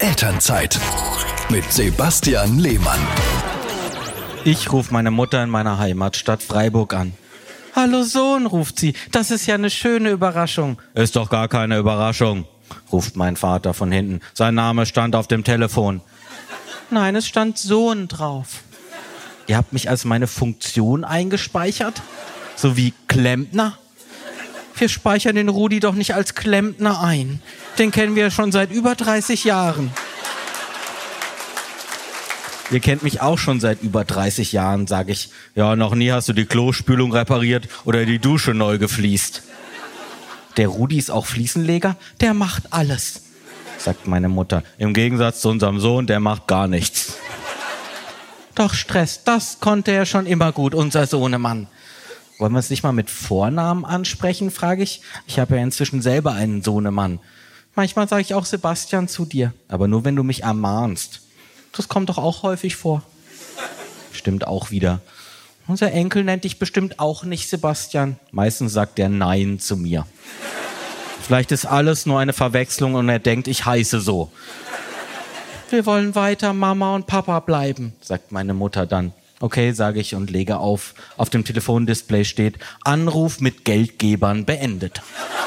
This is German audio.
Elternzeit mit Sebastian Lehmann. Ich rufe meine Mutter in meiner Heimatstadt Freiburg an. Hallo Sohn, ruft sie, das ist ja eine schöne Überraschung. Ist doch gar keine Überraschung, ruft mein Vater von hinten. Sein Name stand auf dem Telefon. Nein, es stand Sohn drauf. Ihr habt mich als meine Funktion eingespeichert? So wie Klempner? Wir speichern den Rudi doch nicht als Klempner ein. Den kennen wir schon seit über 30 Jahren. Ihr kennt mich auch schon seit über 30 Jahren, sage ich. Ja, noch nie hast du die Klospülung repariert oder die Dusche neu gefliest. Der Rudi ist auch Fliesenleger, der macht alles, sagt meine Mutter. Im Gegensatz zu unserem Sohn, der macht gar nichts. Doch Stress, das konnte er schon immer gut, unser Sohnemann. Wollen wir es nicht mal mit Vornamen ansprechen, frage ich. Ich habe ja inzwischen selber einen Sohnemann. Manchmal sage ich auch Sebastian zu dir, aber nur wenn du mich ermahnst. Das kommt doch auch häufig vor. Stimmt auch wieder. Unser Enkel nennt dich bestimmt auch nicht Sebastian. Meistens sagt er Nein zu mir. Vielleicht ist alles nur eine Verwechslung und er denkt, ich heiße so. Wir wollen weiter Mama und Papa bleiben, sagt meine Mutter dann. Okay, sage ich und lege auf. Auf dem Telefondisplay steht, Anruf mit Geldgebern beendet.